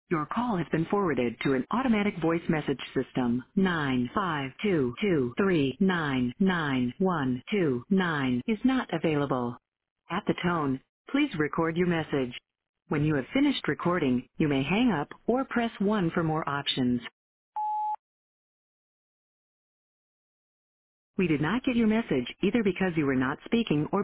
Your call has been forwarded to an automatic voice message system. 95223999129 is not available. At the tone, please record your message. When you have finished recording, you may hang up or press 1 for more options. We did not get your message either because you were not speaking or